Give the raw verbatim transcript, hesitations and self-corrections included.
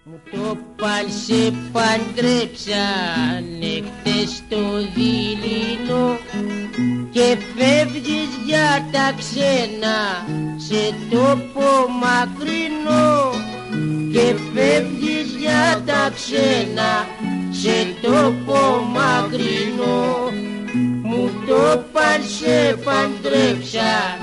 Μου το παν σε παντρέψανε χτες στο δειλινό και φεύγεις για τα ξένα σε τόπο μακρινό και φεύγεις για τα ξένα σε τόπο μακρινό. Μου το παν σε παντρέψανε